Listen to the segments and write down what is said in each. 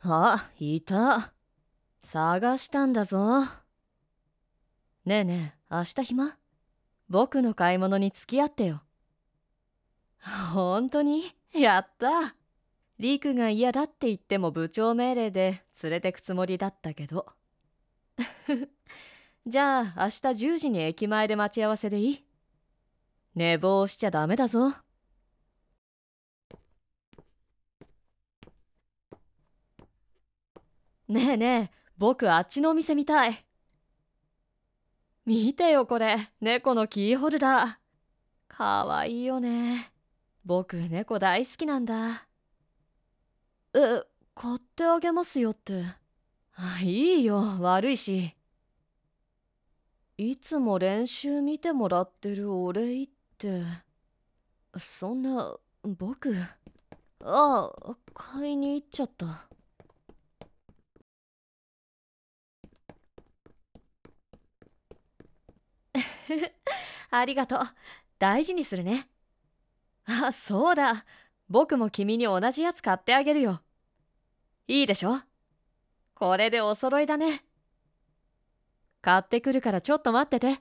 あ、いた。探したんだぞ。ねえねえ、明日暇？僕の買い物に付き合ってよ。本当に？やった。リクが嫌だって言っても部長命令で連れてくつもりだったけど。じゃあ明日10時に駅前で待ち合わせでいい？寝坊しちゃダメだぞ。ねえねえ、僕あっちのお店見たい。見てよこれ、猫のキーホルダー。かわいいよね。僕猫大好きなんだ。買ってあげますよって。いいよ、悪いし。いつも練習見てもらってるお礼って、そんな、僕、買いに行っちゃった。ありがとう。大事にするね。あ、そうだ。僕も君に同じやつ買ってあげるよ。いいでしょ？これでお揃いだね。買ってくるからちょっと待ってて。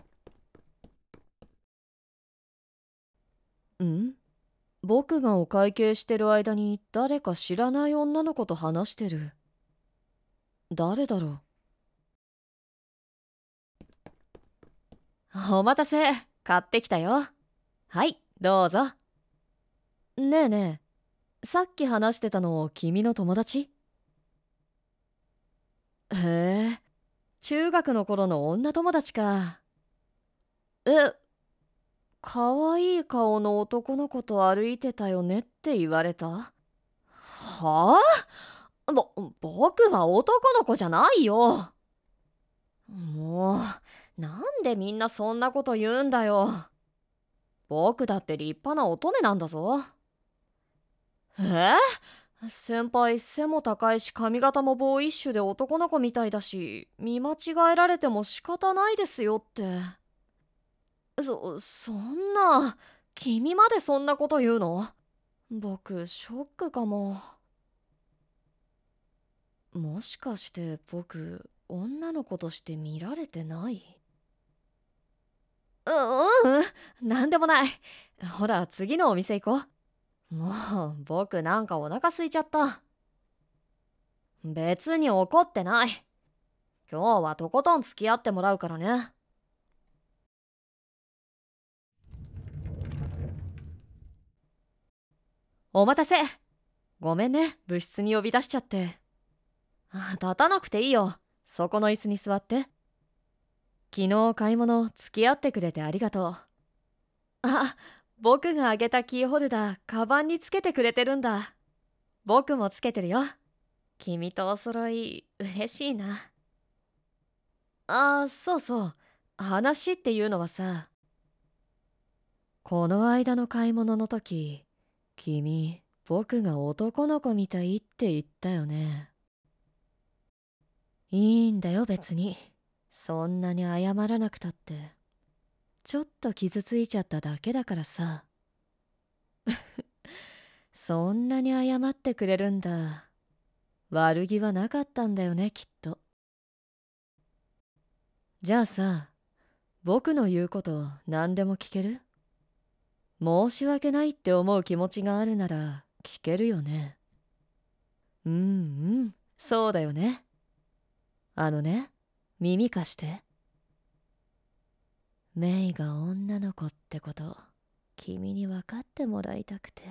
ん？僕がお会計してる間に誰か知らない女の子と話してる。誰だろう？お待たせ。買ってきたよ。はい、どうぞ。ねえねえ、さっき話してたの君の友達？へえ、中学の頃の女友達か。え、かわいい顔の男の子と歩いてたよねって言われた？はあ？僕は男の子じゃないよ。もう、なんでみんなそんなこと言うんだよ。僕だって立派な乙女なんだぞ。え？先輩背も高いし髪型もボーイッシュで男の子みたいだし、見間違えられても仕方ないですよって。そんな、君までそんなこと言うの？僕ショックかも。もしかして僕女の子として見られてない？なんでもない。ほら次のお店行こう。もう僕なんかお腹空いちゃった。別に怒ってない。今日はとことん付き合ってもらうからね。お待たせ。ごめんね、部室に呼び出しちゃって。立たなくていいよ。そこの椅子に座って。昨日買い物付き合ってくれてありがとう。あ、僕があげたキーホルダー、カバンにつけてくれてるんだ。僕もつけてるよ。君とお揃い、嬉しいな。そうそう。話っていうのはさ、この間の買い物の時、君、僕が男の子みたいって言ったよね。いいんだよ別に。そんなに謝らなくたって。ちょっと傷ついちゃっただけだからさ。そんなに謝ってくれるんだ。悪気はなかったんだよねきっと。じゃあさ、僕の言うこと何でも聞ける？申し訳ないって思う気持ちがあるなら聞けるよね。うんうん、そうだよね。あのね、耳貸して。メイが女の子ってこと、君に分かってもらいたくて。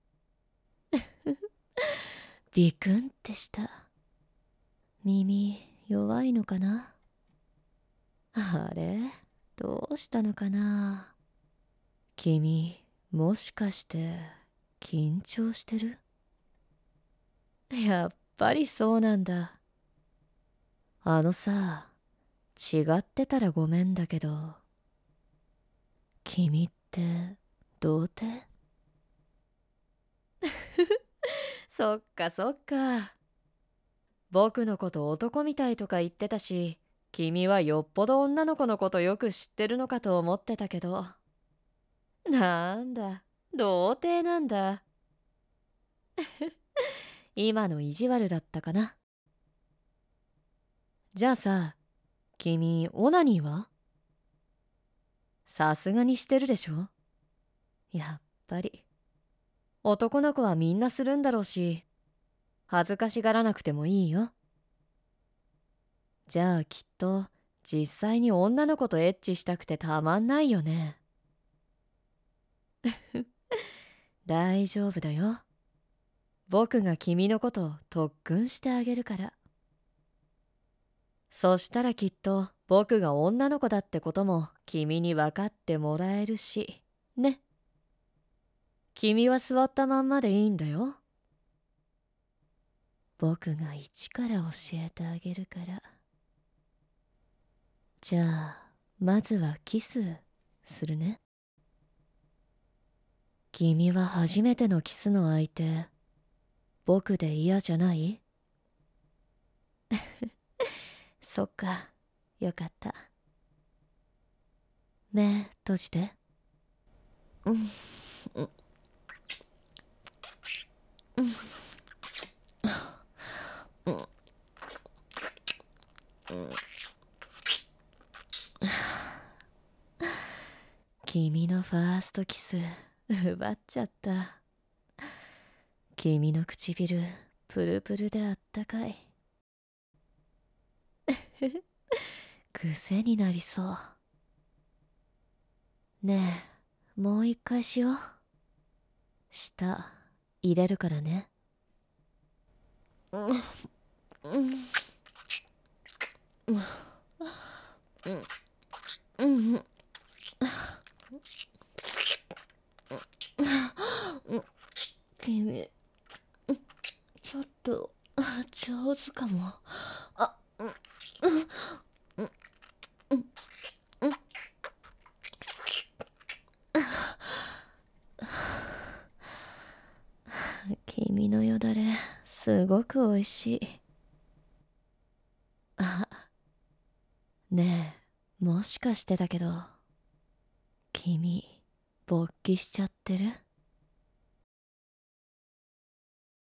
ビクンってした。耳弱いのかな？あれ？どうしたのかな？君、もしかして緊張してる？やっぱりそうなんだ。あのさ、違ってたらごめんだけど、君って童貞？そっかそっか。僕のこと男みたいとか言ってたし、君はよっぽど女の子のことよく知ってるのかと思ってたけど。なんだ、童貞なんだ。 今の意地悪だったかな。じゃあさ、君オナニーは？さすがにしてるでしょ？やっぱり男の子はみんなするんだろうし、恥ずかしがらなくてもいいよ。じゃあきっと実際に女の子とエッチしたくてたまんないよね。大丈夫だよ。僕が君のことを特訓してあげるから。そしたらきっと僕が女の子だってことも君に分かってもらえるし、ね。君は座ったまんまでいいんだよ。僕が一から教えてあげるから。じゃあ、まずはキスするね。君は初めてのキスの相手、僕で嫌じゃない？そっか、よかった。目閉じて。うん、うん、うん、うん、うん。君のファーストキス、奪っちゃった。君の唇、プルプルであったかい。癖になりそう。ねえ、もう一回しよう。舌、入れるからね。うん、うん、うん、うん、うん。君、ちょっと上手かも。あ、うん、うん、うん、うん。君のよだれ、すごくおいしい。あ、ねえ、もしかしてだけど、君、勃起しちゃってる？